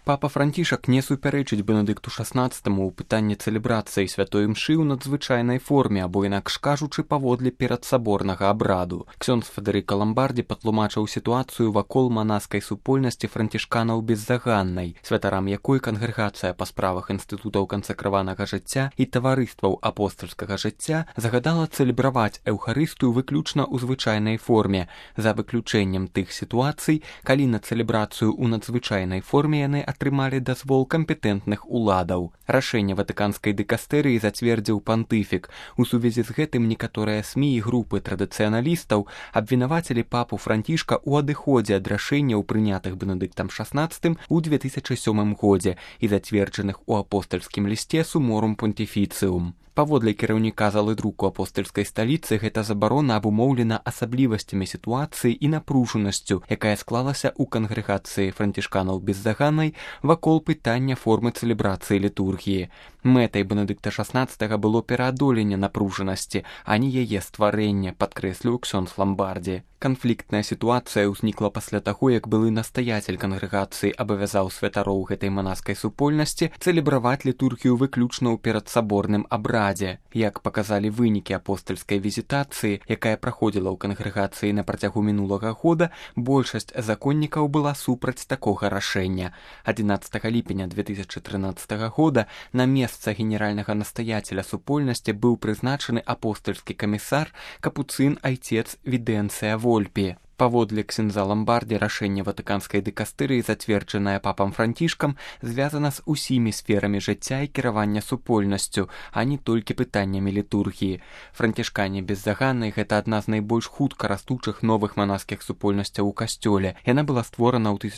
Папа Францішак не супярэчыць Бенедыкту XVI ў пытанні цэлебрацыі святой імшы ў надзвычайнай форме, або інакш кажучы, паводле перадсаборнага абраду. Ксёндз Федэрыка Ламбардзі патлумачыў сітуацыю вакол манаскай супольнасці францішканаў беззаганнай, святарам якой кангрэгацыя па справах інстытутаў кансакраванага жыцця і таварыстваў апостальскага жыцця загадала цэлебраваць эўхарыстыю выключна ў звычайнай форме, за выключэннем тых сітуацый, калі на цэлебрацыю ў надзвычайнай форме яны атрымалі дазвол кампетэнтных уладаў. Рашэнне ватыканскай дыкастэрыі зацвердзіў пантыфік. У сувязі з гэтым некаторыя СМІ і групы традыцыяналістаў абвінавацілі папу Францішка ў адыходзе ад рашэнняў, прынятых Бенедыктам XVI у 2007 годзе і зацверджаных у апостальскім лісце Суморум Понтифіцыум. Паводле кіраўніка залы друку апостальскай сталіцы, гэта забарона абумоўлена асаблівасцямі сітуацыі і напружанасцю, якая склалася ў кангрэгацыі францішканаў беззаганнай вакол пытання формы цэлебрацыі літургіі. Мэтай Бенедыкта XVI было пераадоленне напружанасці, а не яе стварэнне, падкрэсліў ксёндз Ламбардзі. Канфліктная сітуацыя ўзнікла пасля таго, як былы настаяцель кангрэгацыі абавязаў святароў гэтай манаскай супольнасці цэлебраваць літургію выключна ў перадсаборным абрадзе. Як паказалі вынікі апостальскай візітацыі, якая праходзіла ў кангрэгацыі на працягу мінулага года, большасць законнікаў была супраць такога рашэння. 11 ліпеня 2013 года на месца генеральнага настаяцеля супольнасці быў прызначаны апостальскі камісар капуцын айцец Відэнцыя Вольпі. Паводле ксяндза Ламбардзі, рашэнне ватыканскай дыкастэрыі, зацверджанае папам Францішкам, звязана з усімі сферамі жыцця і кіравання супольнасцю, а не толькі пытаннямі літургіі. Францішкане беззаганнай — гэта адна з найбольш хутка растучых новых манаскіх супольнасцяў у касцёле. Яна была створана ў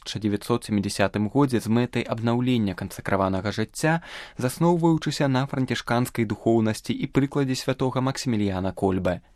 1970 годзе з мэтай абнаўлення кансакраванага жыцця, засноўваючыся на францішканскай духоўнасці і прыкладзе святога Максіміліяна Кольбе.